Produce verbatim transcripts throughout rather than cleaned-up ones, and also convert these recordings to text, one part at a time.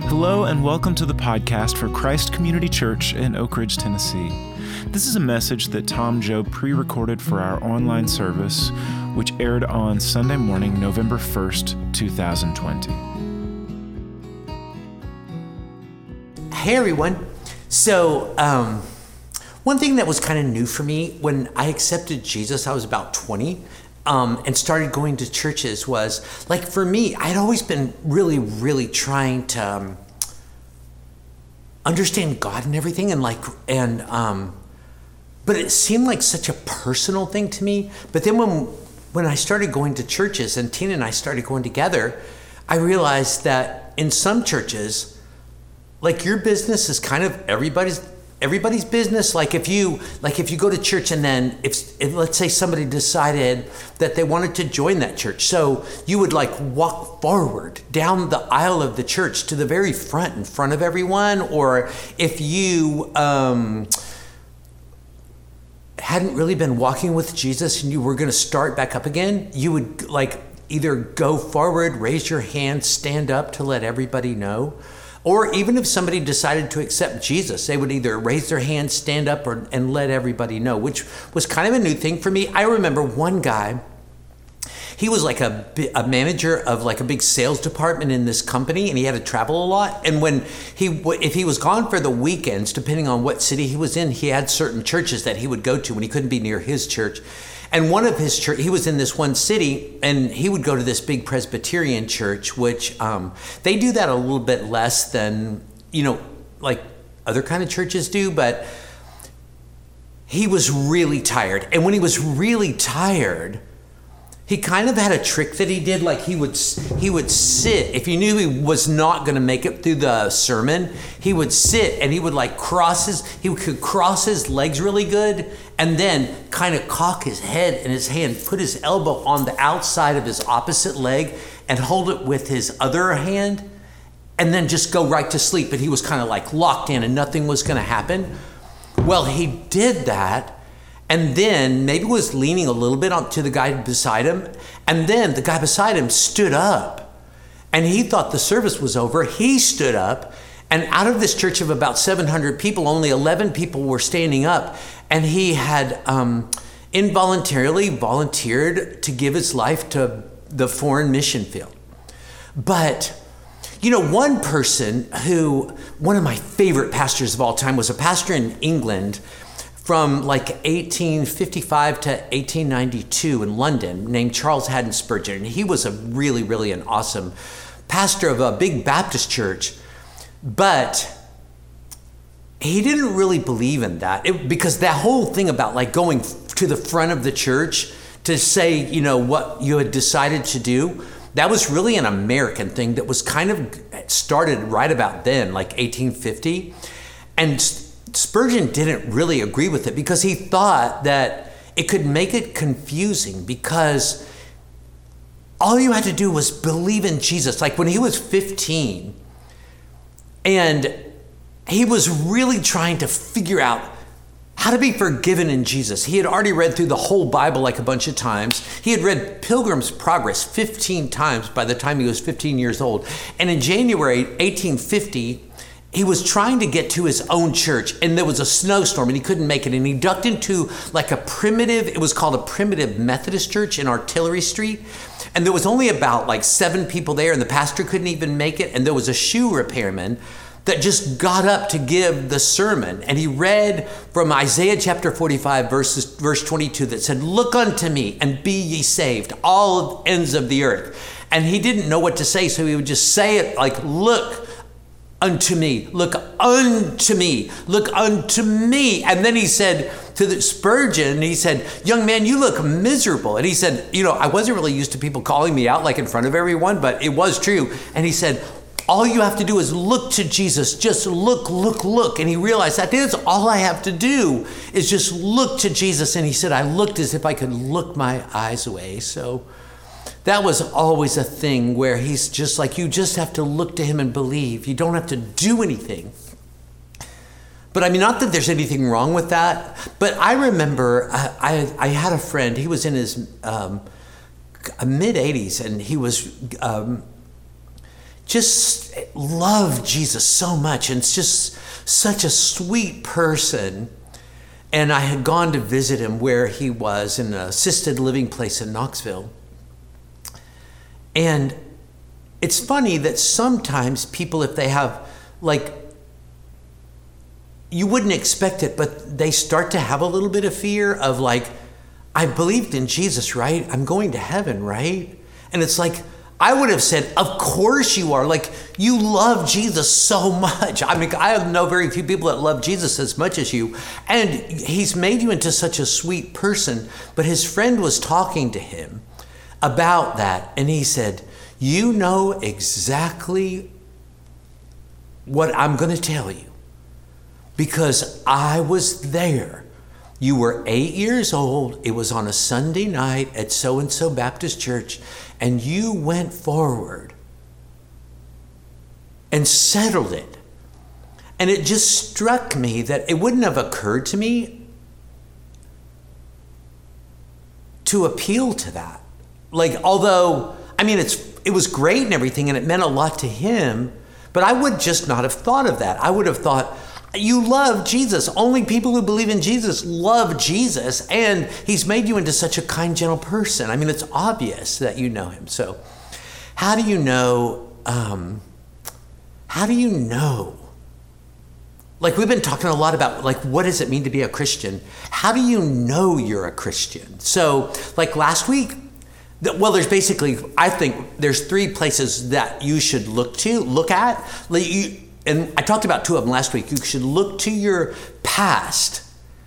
Hello and welcome to the podcast for Christ Community Church in Oak Ridge, Tennessee. This is a message that Tom Joe pre-recorded for our online service, which aired on Sunday morning, November first, twenty twenty. Hey everyone. So, um, one thing that was kind of new for me when I accepted Jesus, I was about twenty, um, and started going to churches was, like for me, I'd always been really, really trying to um, understand God and everything, and like, and, um, but it seemed like such a personal thing to me. But then when, when I started going to churches and Tina and I started going together, I realized that in some churches, like your business is kind of everybody's everybody's business. Like if you like if you go to church and then if, if let's say somebody decided that they wanted to join that church, so you would like walk forward down the aisle of the church to the very front in front of everyone. Or if you um, hadn't really been walking with Jesus and you were going to start back up again, you would like either go forward, raise your hand, stand up to let everybody know. Or even if somebody decided to accept Jesus, they would either raise their hand, stand up, or, and let everybody know, which was kind of a new thing for me. I remember one guy, he was like a, a manager of like a big sales department in this company, and he had to travel a lot. And when he, if he was gone for the weekends, depending on what city he was in, he had certain churches that he would go to when he couldn't be near his church. And one of his church, he was in this one city, and he would go to this big Presbyterian church, which um, they do that a little bit less than, you know, like other kind of churches do. But he was really tired. And when he was really tired, he kind of had a trick that he did. Like he would he would sit. If you knew he was not going to make it through the sermon, he would sit and he would like cross his, he could cross his legs really good, and then kind of cock his head and his hand, put his elbow on the outside of his opposite leg and hold it with his other hand, and then just go right to sleep. And he was kind of like locked in and nothing was going to happen. Well, he did that. And then maybe was leaning a little bit on to the guy beside him. And then the guy beside him stood up. And he thought the service was over. He stood up. And out of this church of about seven hundred people, only eleven people were standing up. And he had um, involuntarily volunteered to give his life to the foreign mission field. But, you know, one person who, one of my favorite pastors of all time was a pastor in England from like eighteen fifty-five to eighteen ninety-two in London, named Charles Haddon Spurgeon. And he was a really, really an awesome pastor of a big Baptist church, but he didn't really believe in that it, because that whole thing about like going to the front of the church to say, you know, what you had decided to do, that was really an American thing that was kind of started right about then, like eighteen fifty. And Spurgeon didn't really agree with it because he thought that it could make it confusing, because all you had to do was believe in Jesus. Like when he was fifteen and he was really trying to figure out how to be forgiven in Jesus. He had already read through the whole Bible like a bunch of times. He had read Pilgrim's Progress fifteen times by the time he was fifteen years old. And in January eighteen fifty, he was trying to get to his own church, and there was a snowstorm and he couldn't make it. And he ducked into like a primitive, it was called a primitive Methodist church in Artillery Street. And there was only about like seven people there, and the pastor couldn't even make it. And there was a shoe repairman that just got up to give the sermon. And he read from Isaiah chapter forty-five, verses, verse twenty-two, that said, "Look unto me and be ye saved, all ends of the earth." And he didn't know what to say, so he would just say it like, "Look unto me, look unto me, look unto me." And then he said to the Spurgeon, he said, "Young man, you look miserable." And he said, you know, I wasn't really used to people calling me out like in front of everyone, but it was true. And he said, all you have to do is look to Jesus. Just look, look, look. And he realized that is all I have to do is just look to Jesus. And he said, I looked as if I could look my eyes away. So that was always a thing where he's just like, you just have to look to him and believe. You don't have to do anything. But I mean, not that there's anything wrong with that, but I remember I, I, I had a friend, he was in his um, mid eighties, and he was um, just loved Jesus so much, and it's just such a sweet person. And I had gone to visit him where he was in an assisted living place in Knoxville. And it's funny that sometimes people, if they have, like, you wouldn't expect it, but they start to have a little bit of fear of like, I believed in Jesus, right? I'm going to heaven, right? And it's like, I would have said, of course you are. Like, you love Jesus so much. I mean, I know very few people that love Jesus as much as you. And he's made you into such a sweet person. But his friend was talking to him about that. And he said, you know exactly what I'm going to tell you, because I was there. You were eight years old. It was on a Sunday night at so-and-so Baptist Church, and you went forward and settled it. And it just struck me that it wouldn't have occurred to me to appeal to that. Like, although, I mean, it's it was great and everything, and it meant a lot to him, but I would just not have thought of that. I would have thought, you love Jesus. Only people who believe in Jesus love Jesus, and he's made you into such a kind, gentle person. I mean, it's obvious that you know him. So how do you know, um, how do you know? Like, we've been talking a lot about, like, what does it mean to be a Christian? How do you know you're a Christian? So, like last week, well, there's basically, I think there's three places that you should look to, look at. Like you, and I talked about two of them last week. You should look to your past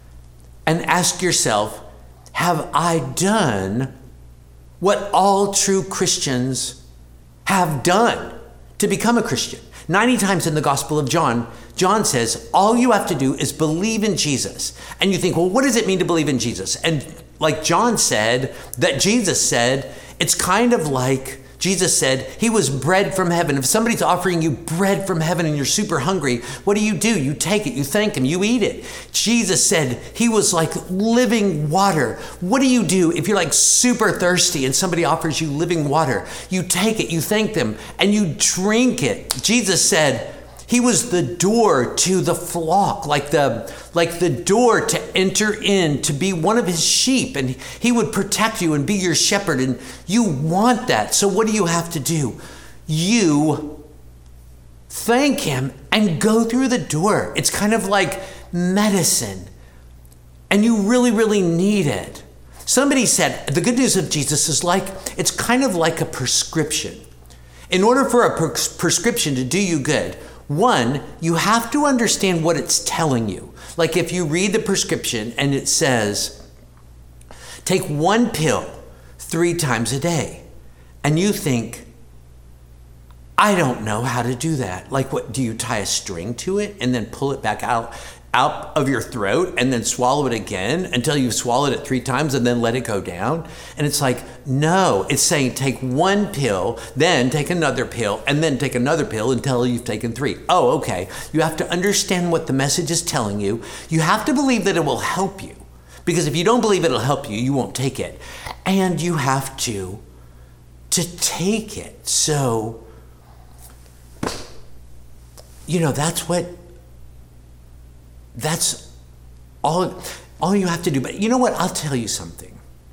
and ask yourself, have I done what all true Christians have done to become a Christian? ninety times in the Gospel of John, John says, all you have to do is believe in Jesus. And you think, well, what does it mean to believe in Jesus? And like John said, that Jesus said, it's kind of like Jesus said, he was bread from heaven. If somebody's offering you bread from heaven and you're super hungry, what do you do? You take it, you thank him, you eat it. Jesus said he was like living water. What do you do if you're like super thirsty and somebody offers you living water? You take it, you thank them, and you drink it. Jesus said he was the door to the flock, like the like the door to enter in, to be one of his sheep, and he would protect you and be your shepherd, and you want that. So what do you have to do? You thank him and go through the door. It's kind of like medicine, and you really, really need it. Somebody said, the good news of Jesus is like, it's kind of like a prescription. In order for a pres- prescription to do you good, one, you have to understand what it's telling you. Like if you read the prescription and it says, take one pill three times a day, and you think, I don't know how to do that. Like, what, do you tie a string to it and then pull it back out, out of your throat and then swallow it again until you've swallowed it three times and then let it go down? And it's like, no, it's saying take one pill, then take another pill, and then take another pill until you've taken three. Oh, okay. You have to understand what the message is telling you. You have to believe that it will help you, because if you don't believe it'll help you, you won't take it. And you have to, to take it. So, you know, that's what, That's all, all you have to do. But you know what? I'll tell you something.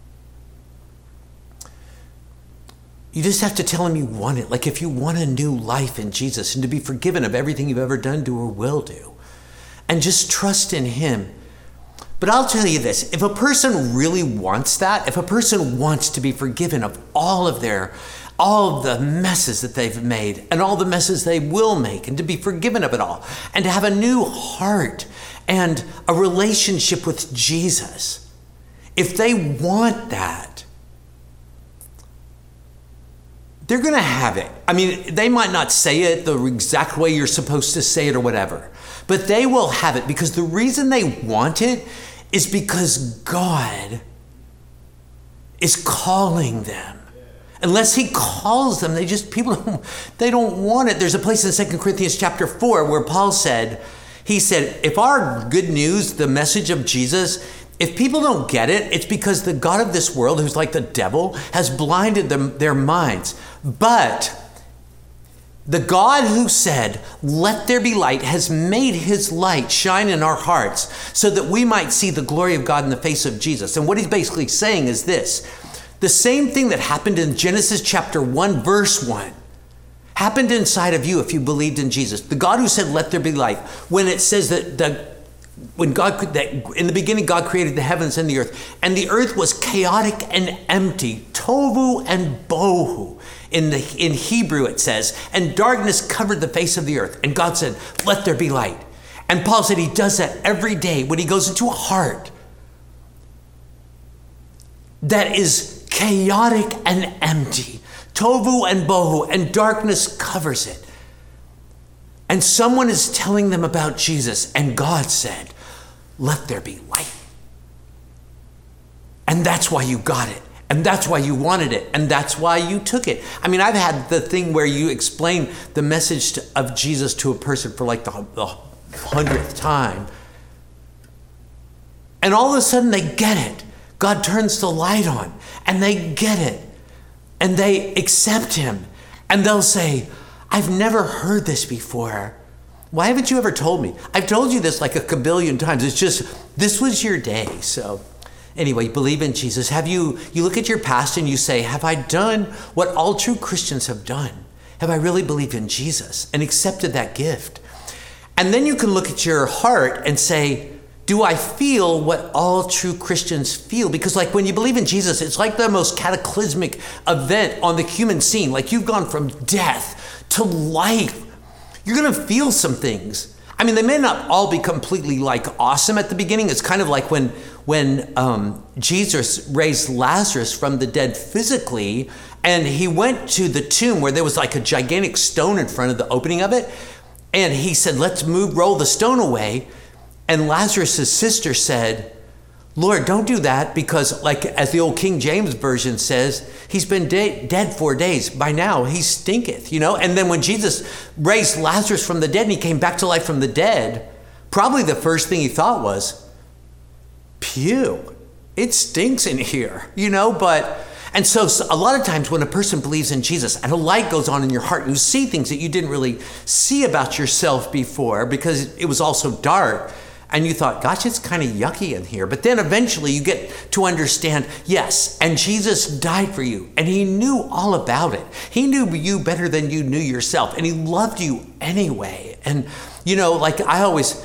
You just have to tell him you want it. Like if you want a new life in Jesus and to be forgiven of everything you've ever done, do, or will do. And just trust in him. But I'll tell you this. If a person really wants that, if a person wants to be forgiven of all of their all the messes that they've made and all the messes they will make, and to be forgiven of it all, and to have a new heart and a relationship with Jesus, if they want that, they're going to have it. I mean, they might not say it the exact way you're supposed to say it or whatever, but they will have it, because the reason they want it is because God is calling them. Unless he calls them, they just, people don't, they don't want it. There's a place in Second Corinthians chapter four where Paul said, he said, if our good news, the message of Jesus, if people don't get it, it's because the God of this world, who's like the devil, has blinded them, their minds. But The God who said, "Let there be light," has made his light shine in our hearts so that we might see the glory of God in the face of Jesus. And what he's basically saying is this: the same thing that happened in Genesis chapter one, verse one, happened inside of you if you believed in Jesus. The God who said, "Let there be light," when it says that the when God, that in the beginning God created the heavens and the earth, and the earth was chaotic and empty, tohu and bohu. In the in Hebrew it says, and darkness covered the face of the earth. And God said, "Let there be light." And Paul said he does that every day when he goes into a heart that is chaotic and empty, tohu and bohu, and darkness covers it. And someone is telling them about Jesus, and God said, "Let there be light." And that's why you got it. And that's why you wanted it. And that's why you took it. I mean, I've had the thing where you explain the message to, of Jesus to a person for like the, the hundredth time. And all of a sudden they get it. God turns the light on and they get it. And they accept him. And they'll say, "I've never heard this before. Why haven't you ever told me?" I've told you this like a kabillion times. It's just, this was your day. So anyway, believe in Jesus. Have you, you look at your past and you say, have I done what all true Christians have done? Have I really believed in Jesus and accepted that gift? And then you can look at your heart and say, do I feel what all true Christians feel? Because like when you believe in Jesus, it's like the most cataclysmic event on the human scene. Like you've gone from death to life. You're going to feel some things. I mean, they may not all be completely like awesome at the beginning. It's kind of like when when um, Jesus raised Lazarus from the dead physically, and he went to the tomb where there was like a gigantic stone in front of the opening of it. And he said, "Let's move, roll the stone away." And Lazarus' sister said, "Lord, don't do that, because like as the old King James version says, he's been de- dead four days. By now he stinketh," you know? And then when Jesus raised Lazarus from the dead and he came back to life from the dead, probably the first thing he thought was, "Pew, it stinks in here," you know? But, and so, so a lot of times when a person believes in Jesus and a light goes on in your heart and you see things that you didn't really see about yourself before because it was all so dark, and you thought, gosh, it's kind of yucky in here. But then eventually you get to understand, yes, and Jesus died for you. And he knew all about it. He knew you better than you knew yourself. And he loved you anyway. And, you know, like I always,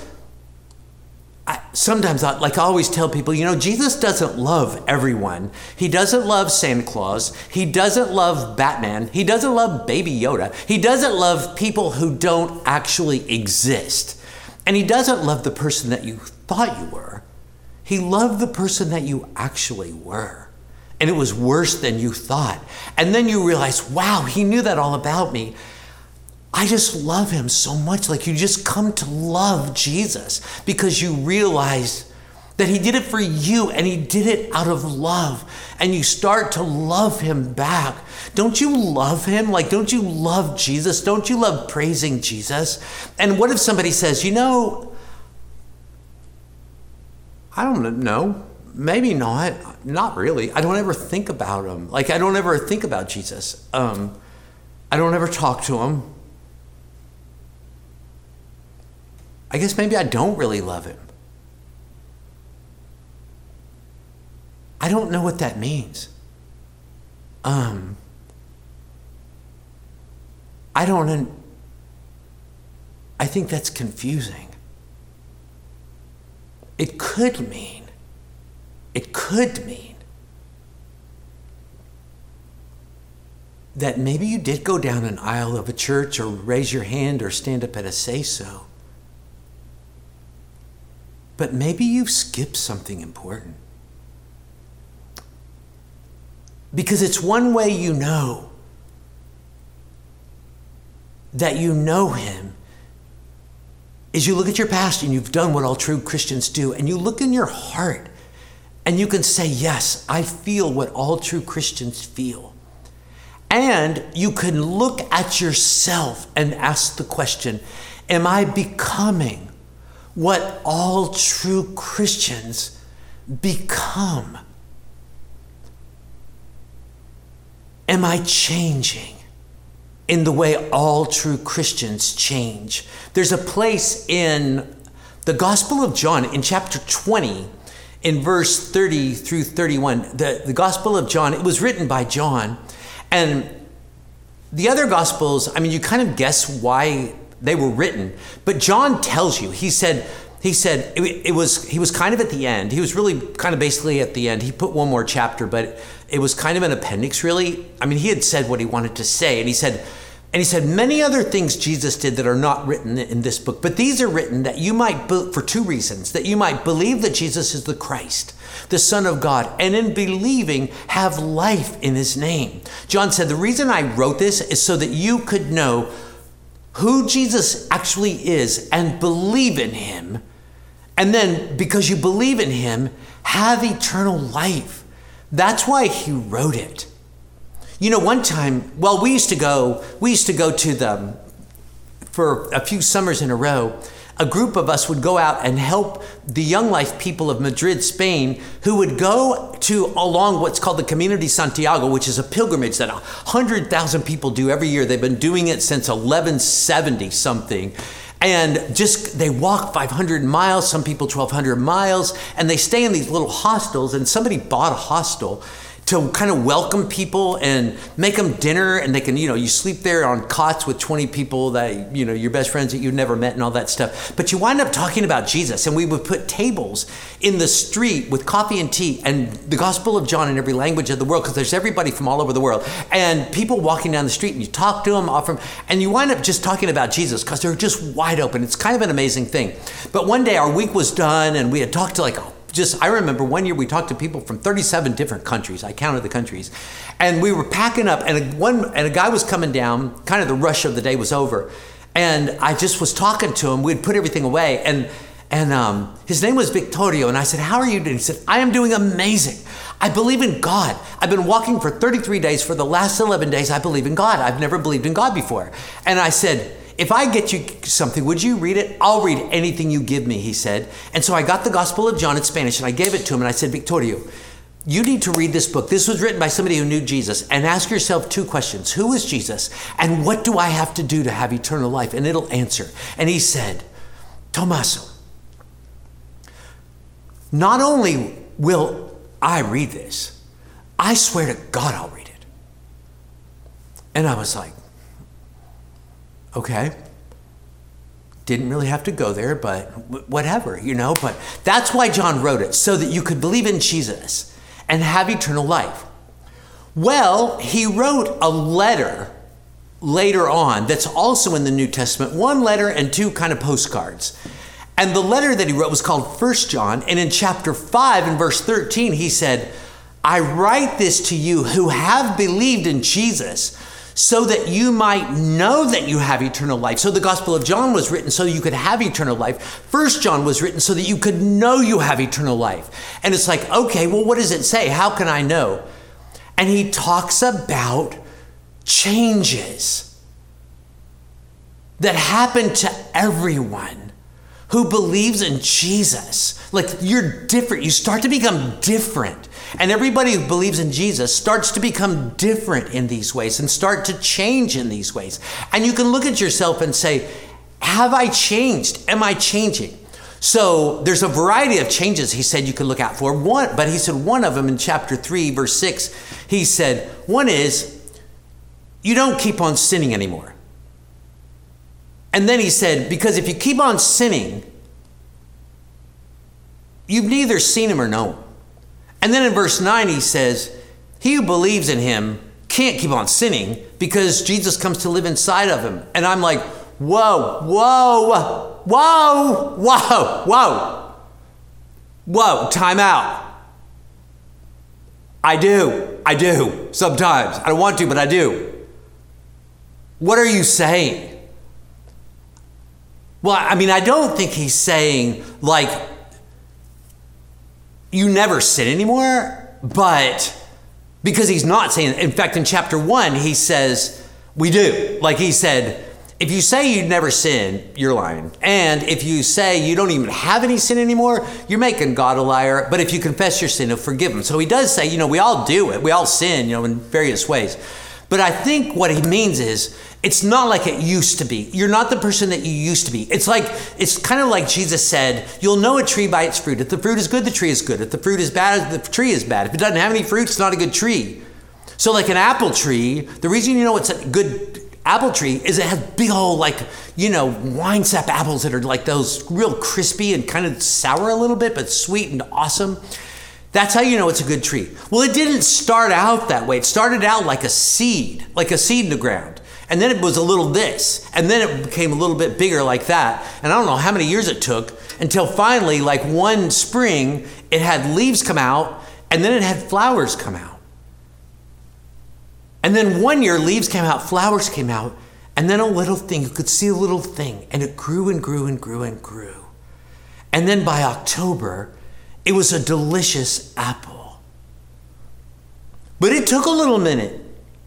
I, sometimes I, like I always tell people, you know, Jesus doesn't love everyone. He doesn't love Santa Claus. He doesn't love Batman. He doesn't love Baby Yoda. He doesn't love people who don't actually exist. And he doesn't love the person that you thought you were. He loved the person that you actually were. And it was worse than you thought. And then you realize, wow, he knew that all about me. I just love him so much. Like you just come to love Jesus because you realize that he did it for you and he did it out of love. And you start to love him back. Don't you love him? Like, don't you love Jesus? Don't you love praising Jesus? And what if somebody says, you know, I don't know, maybe not, not really. I don't ever think about him. Like, I don't ever think about Jesus. Um, I don't ever talk to him. I guess maybe I don't really love him. I don't know what that means. Um, I don't, I think that's confusing. It could mean, it could mean that maybe you did go down an aisle of a church or raise your hand or stand up at a say-so. But maybe you've skipped something important. Because it's one way you know that you know him is you look at your past and you've done what all true Christians do, and you look in your heart and you can say, yes, I feel what all true Christians feel. And you can look at yourself and ask the question, am I becoming what all true Christians become? Am I changing in the way all true Christians change. There's a place in the Gospel of John in chapter twenty, in verse thirty through thirty-one. The, the Gospel of John, it was written by John. And the other Gospels, I mean, you kind of guess why they were written. But John tells you, he said, he said it, it was, he was kind of at the end. He was really kind of basically at the end. He put one more chapter, but it was kind of an appendix, really. I mean, he had said what he wanted to say. And he said, And he said, many other things Jesus did that are not written in this book, but these are written that you might, be- for two reasons, that you might believe that Jesus is the Christ, the Son of God, and in believing have life in his name. John said, the reason I wrote this is so that you could know who Jesus actually is and believe in him. And then because you believe in him, have eternal life. That's why he wrote it. You know, one time, well, we used to go, we used to go to the, for a few summers in a row, a group of us would go out and help the Young Life people of Madrid, Spain, who would go to along what's called the Camino de Santiago, which is a pilgrimage that one hundred thousand people do every year. They've been doing it since eleven seventy something. And just, they walk five hundred miles, some people twelve hundred miles, and they stay in these little hostels. And somebody bought a hostel to kind of welcome people and make them dinner, and they can, you know, you sleep there on cots with twenty people that, you know, your best friends that you've never met and all that stuff. But you wind up talking about Jesus, and we would put tables in the street with coffee and tea and the Gospel of John in every language of the world, because there's everybody from all over the world, and people walking down the street, and you talk to them, offer them, and you wind up just talking about Jesus because they're just wide open. It's kind of an amazing thing. But one day our week was done, and we had talked to like Just, I remember one year we talked to people from thirty-seven different countries. I counted the countries. And we were packing up, and a, one, and a guy was coming down, kind of the rush of the day was over. And I just was talking to him. We'd put everything away. And and um, his name was Victorio. And I said, how are you doing? He said, I am doing amazing. I believe in God. I've been walking for thirty-three days. For the last eleven days, I believe in God. I've never believed in God before. And I said, if I get you something, would you read it? I'll read anything you give me, he said. And so I got the Gospel of John in Spanish, and I gave it to him, and I said, Victorio, you need to read this book. This was written by somebody who knew Jesus. And ask yourself two questions. Who is Jesus? And what do I have to do to have eternal life? And it'll answer. And he said, Tomaso, not only will I read this, I swear to God I'll read it. And I was like, okay, didn't really have to go there, but whatever, you know, but that's why John wrote it, so that you could believe in Jesus and have eternal life. Well, he wrote a letter later on that's also in the New Testament, one letter and two kind of postcards. And the letter that he wrote was called First John, and in chapter five and verse thirteen, he said, I write this to you who have believed in Jesus, so that you might know that you have eternal life. So the Gospel of John was written so you could have eternal life. First John was written so that you could know you have eternal life. And it's like, okay, well, what does it say? How can I know? And he talks about changes that happen to everyone who believes in Jesus. Like, you're different. You start to become different. And everybody who believes in Jesus starts to become different in these ways and start to change in these ways. And you can look at yourself and say, have I changed? Am I changing? So there's a variety of changes he said you could look out for. One, but he said one of them in chapter three, verse six, he said, one is, you don't keep on sinning anymore. And then he said, because if you keep on sinning, you've neither seen him or known him. And then in verse nine, he says, he who believes in him can't keep on sinning because Jesus comes to live inside of him. And I'm like, whoa, whoa, whoa, whoa, whoa, whoa, time out. I do, I do, sometimes. I don't want to, but I do. What are you saying? Well, I mean, I don't think he's saying, like, you never sin anymore, but because he's not saying, in fact, in chapter one, he says, we do. Like he said, if you say you never sin, you're lying. And if you say you don't even have any sin anymore, you're making God a liar. But if you confess your sin, he'll forgive him. So he does say, you know, we all do it. We all sin, you know, in various ways. But I think what he means is, it's not like it used to be. You're not the person that you used to be. It's like, it's kind of like Jesus said, you'll know a tree by its fruit. If the fruit is good, the tree is good. If the fruit is bad, the tree is bad. If it doesn't have any fruit, it's not a good tree. So like an apple tree, the reason you know it's a good apple tree is it has big old, like, you know, wine sap apples that are like those real crispy and kind of sour a little bit, but sweet and awesome. That's how you know it's a good tree. Well, it didn't start out that way. It started out like a seed, like a seed in the ground. And then it was a little this, and then it became a little bit bigger like that. And I don't know how many years it took until finally, like one spring, it had leaves come out, and then it had flowers come out. And then one year, leaves came out, flowers came out, and then a little thing, you could see a little thing, and it grew and grew and grew and grew. And then by October, it was a delicious apple. But it took a little minute.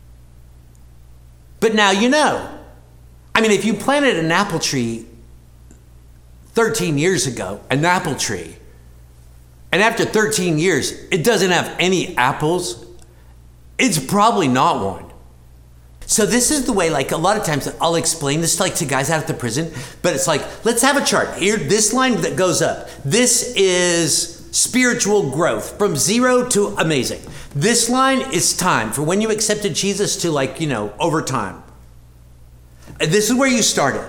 But now you know. I mean, if you planted an apple tree thirteen years ago, an apple tree, and after thirteen years, it doesn't have any apples, it's probably not one. So this is the way, like a lot of times I'll explain this like to guys out at the prison, but it's like, let's have a chart. Here, this line that goes up, this is spiritual growth from zero to amazing. This line is time for when you accepted Jesus to, like, you know, over time. And this is where you started.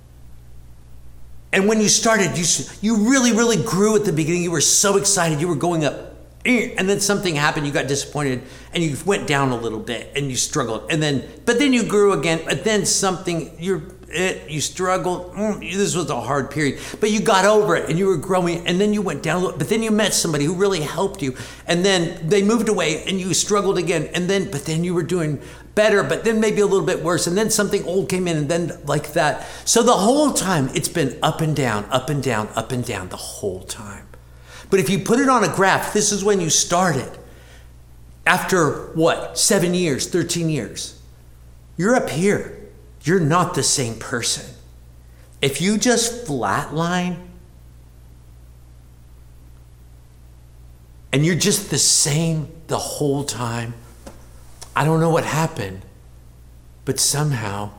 And when you started, you you really, really grew at the beginning. You were so excited. You were going up. And then something happened. You got disappointed and you went down a little bit and you struggled. And then, but then you grew again. But then something, you're, it, you struggled. Mm, this was a hard period. But you got over it and you were growing. And then you went down a little. But then you met somebody who really helped you. And then they moved away and you struggled again. And then, but then you were doing better, but then maybe a little bit worse. And then something old came in and then like that. So the whole time it's been up and down, up and down, up and down the whole time. But if you put it on a graph, this is when you started. After what, seven years, thirteen years, you're up here. You're not the same person. If you just flatline and you're just the same the whole time, I don't know what happened, but somehow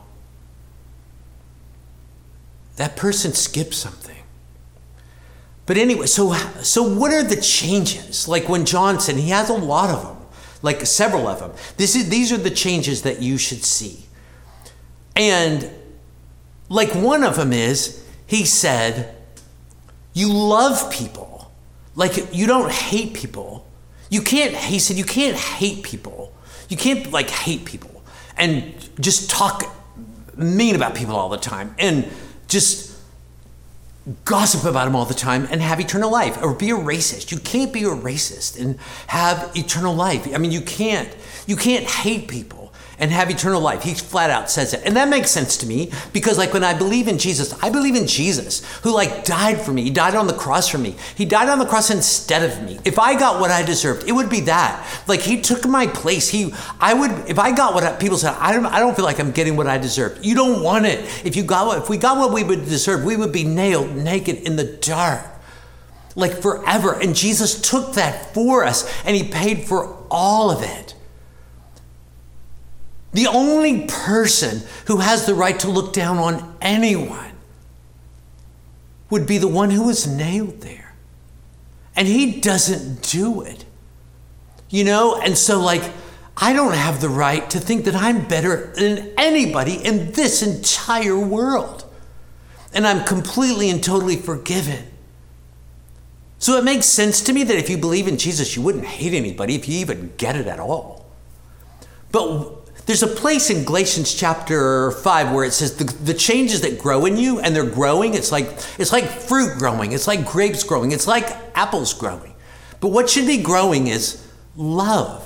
that person skipped something. But anyway, so so what are the changes? Like when John said, he has a lot of them, like several of them. This is these are the changes that you should see. And like one of them is, he said, you love people. Like you don't hate people. You can't, he said, you can't hate people. You can't like hate people and just talk mean about people all the time and just gossip about them all the time and have eternal life, or be a racist. You can't be a racist and have eternal life. I mean, you can't, you can't hate people and have eternal life. He flat out says it. And that makes sense to me because like when I believe in Jesus, I believe in Jesus who like died for me. He died on the cross for me. He died on the cross instead of me. If I got what I deserved, it would be that. Like he took my place. He, I would, if I got what I, people said, I don't, I don't feel like I'm getting what I deserve. You don't want it. If you got what, if we got what we would deserve, we would be nailed naked in the dark, like forever. And Jesus took that for us and he paid for all of it. The only person who has the right to look down on anyone would be the one who was nailed there. And he doesn't do it. You know, and so like, I don't have the right to think that I'm better than anybody in this entire world. And I'm completely and totally forgiven. So it makes sense to me that if you believe in Jesus, you wouldn't hate anybody if you even get it at all. But there's a place in Galatians chapter five where it says the, the changes that grow in you, and they're growing. It's like, it's like fruit growing. It's like grapes growing. It's like apples growing. But what should be growing is love.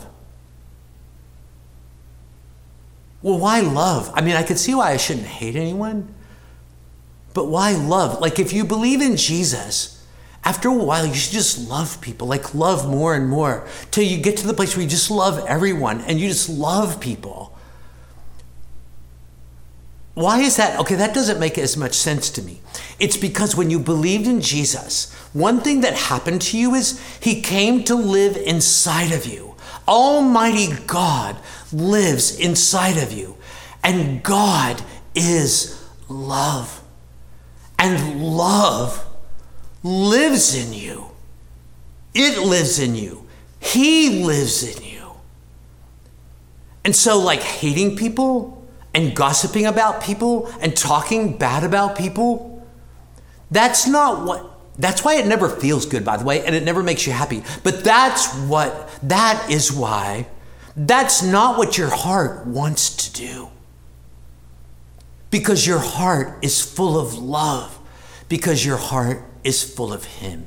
Well, why love? I mean, I could see why I shouldn't hate anyone. But why love? Like if you believe in Jesus, after a while, you should just love people, like love more and more till you get to the place where you just love everyone and you just love people. Why is that? Okay, that doesn't make as much sense to me. It's because when you believed in Jesus, one thing that happened to you is he came to live inside of you. Almighty God lives inside of you. And God is love. And love lives in you. It lives in you. He lives in you. And so, like, hating people and gossiping about people and talking bad about people, that's not what, that's why it never feels good, by the way, and it never makes you happy. But that's what, that is why, that's not what your heart wants to do. Because your heart is full of love. Because your heart is full of Him.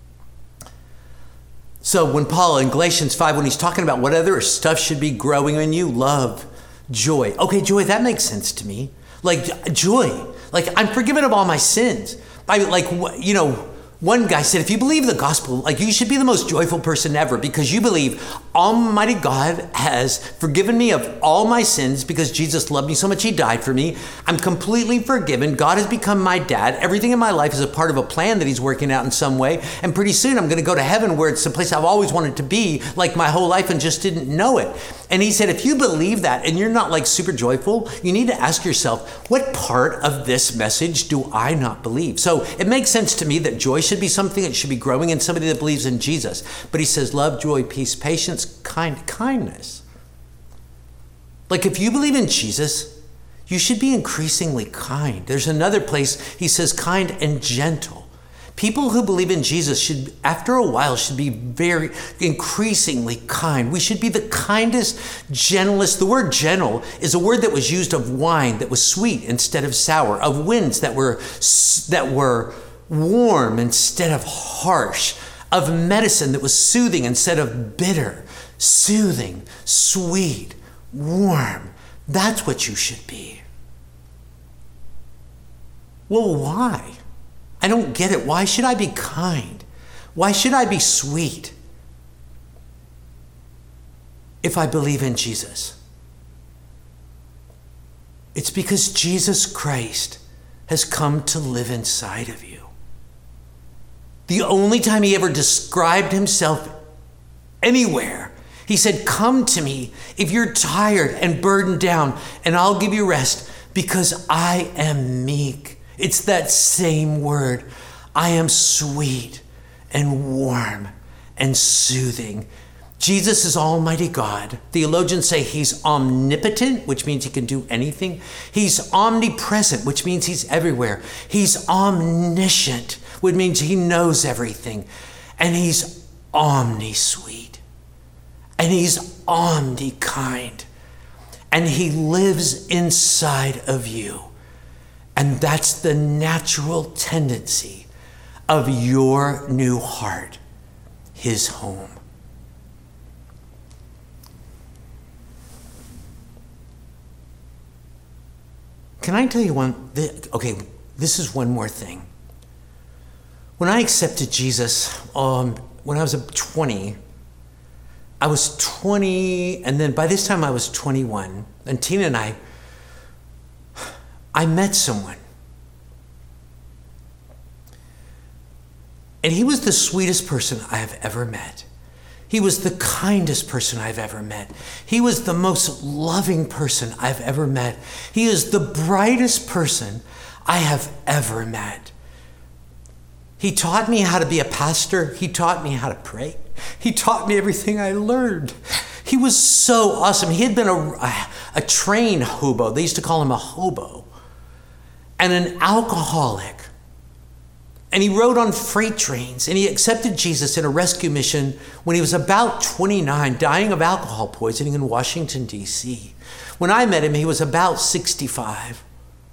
So when Paul in Galatians five, when he's talking about what other stuff should be growing in you, love, joy. Okay, joy, that makes sense to me. Like joy, like I'm forgiven of all my sins. I mean, like, you know, one guy said, if you believe the gospel, like you should be the most joyful person ever because you believe Almighty God has forgiven me of all my sins because Jesus loved me so much He died for me. I'm completely forgiven. God has become my dad. Everything in my life is a part of a plan that He's working out in some way. And pretty soon I'm going to go to heaven where it's the place I've always wanted to be like my whole life and just didn't know it. And he said, if you believe that and you're not like super joyful, you need to ask yourself, what part of this message do I not believe? So it makes sense to me that joy should be something that should be growing in somebody that believes in Jesus. But he says love, joy, peace, patience, kind, kindness. Like if you believe in Jesus, you should be increasingly kind. There's another place he says kind and gentle. People who believe in Jesus should, after a while, should be very increasingly kind. We should be the kindest, gentlest. The word gentle is a word that was used of wine that was sweet instead of sour, of winds that were that were warm instead of harsh, of medicine that was soothing instead of bitter, soothing, sweet, warm. That's what you should be. Well, why? I don't get it. Why should I be kind? Why should I be sweet if I believe in Jesus? It's because Jesus Christ has come to live inside of you. The only time He ever described Himself anywhere, He said, come to me if you're tired and burdened down, and I'll give you rest because I am meek. It's that same word. I am sweet and warm and soothing. Jesus is Almighty God. Theologians say He's omnipotent, which means He can do anything. He's omnipresent, which means He's everywhere. He's omniscient, which means He knows everything. And He's omni-sweet. And He's omni-kind. And He lives inside of you. And that's the natural tendency of your new heart, His home. Can I tell you one? Okay, this is one more thing. When I accepted Jesus, um, when I was twenty, I was twenty, and then by this time I was twenty-one, and Tina and I, I met someone. And he was the sweetest person I have ever met. He was the kindest person I've ever met. He was the most loving person I've ever met. He is the brightest person I have ever met. He taught me how to be a pastor. He taught me how to pray. He taught me everything I learned. He was so awesome. He had been a, a, a train hobo. They used to call him a hobo. And an alcoholic. And he rode on freight trains, and he accepted Jesus in a rescue mission when he was about twenty-nine, dying of alcohol poisoning in Washington, D C. When I met him, he was about sixty-five.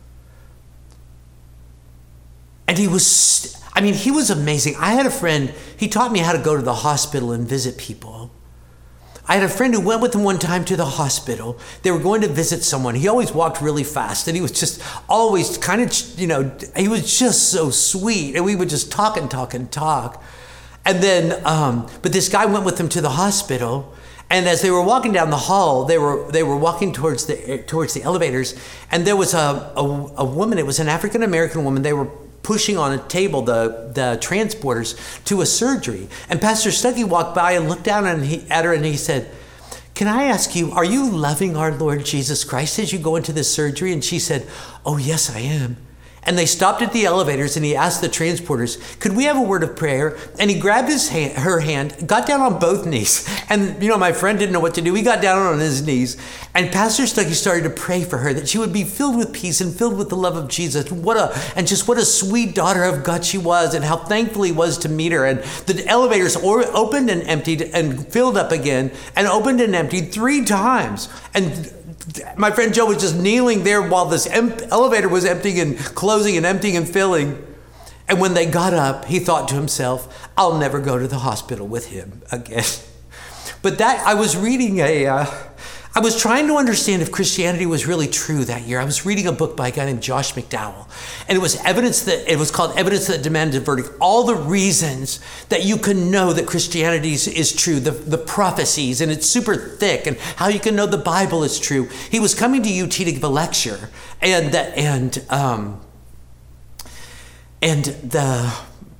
And he was, I mean, he was amazing. I had a friend, he taught me how to go to the hospital and visit people. I had a friend who went with him one time to the hospital. They were going to visit someone. He always walked really fast, and he was just always kind of, you know, he was just so sweet. And we would just talk and talk and talk. And then, um, but this guy went with him to the hospital. And as they were walking down the hall, they were they were walking towards the towards the elevators. And there was a a, a woman. It was an African American woman. They were pushing on a table the, the transporters to a surgery. And Pastor Stuckey walked by and looked down and he, at her and he said, can I ask you, are you loving our Lord Jesus Christ as you go into this surgery? And she said, oh, yes, I am. And they stopped at the elevators and he asked the transporters, could we have a word of prayer? And he grabbed his hand, her hand, got down on both knees. And, you know, my friend didn't know what to do. He got down on his knees. And Pastor Stuckey started to pray for her, that she would be filled with peace and filled with the love of Jesus. What a, and just what a sweet daughter of God she was, and how thankful he was to meet her. And the elevators opened and emptied and filled up again, and opened and emptied three times. And my friend Joe was just kneeling there while this em- elevator was emptying and closing and emptying and filling. And when they got up, he thought to himself, I'll never go to the hospital with him again. But that, I was reading a, uh, I was trying to understand if Christianity was really true that year. I was reading a book by a guy named Josh McDowell, and it was evidence that, it was called Evidence That Demanded a Verdict. All the reasons that you can know that Christianity is, is true, the, the prophecies, and it's super thick, and how you can know the Bible is true. He was coming to U T to give a lecture, and that, and, um, and the,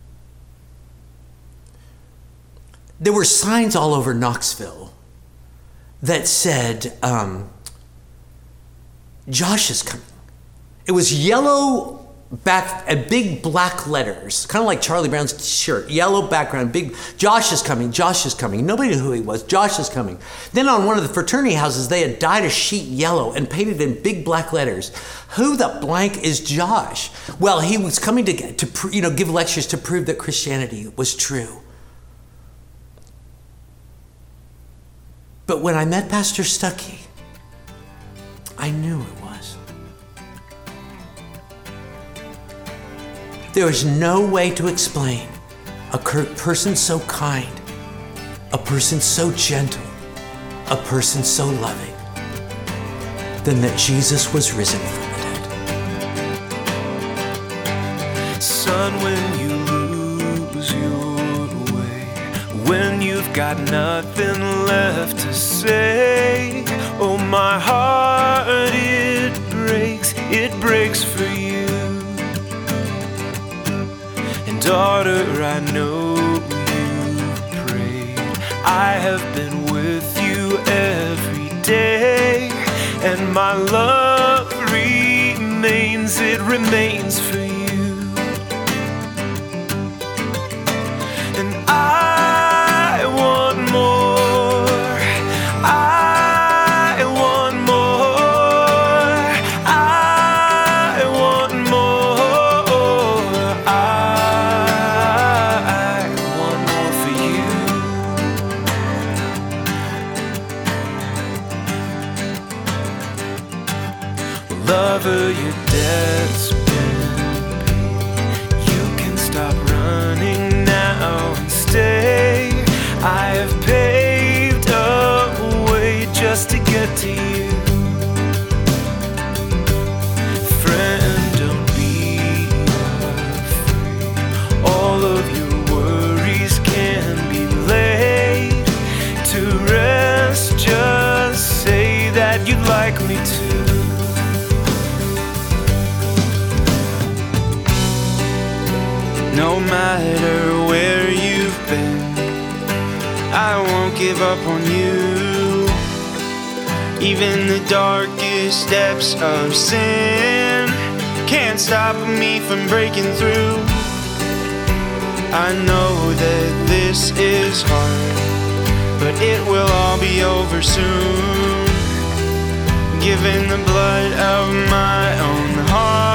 there were signs all over Knoxville that said, um, Josh is coming. It was yellow back and big black letters, kind of like Charlie Brown's shirt, yellow background, big, Josh is coming, Josh is coming. Nobody knew who he was, Josh is coming. Then on one of the fraternity houses, they had dyed a sheet yellow and painted in big black letters, who the blank is Josh? Well, he was coming to, get, to you know, give lectures to prove that Christianity was true. But when I met Pastor Stuckey, I knew it was. There is no way to explain a person so kind, a person so gentle, a person so loving, than that Jesus was risen from the dead. Son, when you lose your when you've got nothing left to say, oh, my heart, it breaks, it breaks for you. And daughter, I know you've prayed. I have been with you every day, and my love remains, it remains for you. And I lover, your debt's been paid. You can stop running now and stay. I have paved a way just to get to you. Friend, don't be afraid. All of your worries can be laid to rest. Just say that you'd like me to. No matter where you've been, I won't give up on you. Even the darkest depths of sin can't stop me from breaking through. I know that this is hard, but it will all be over soon. Given the blood of my own heart,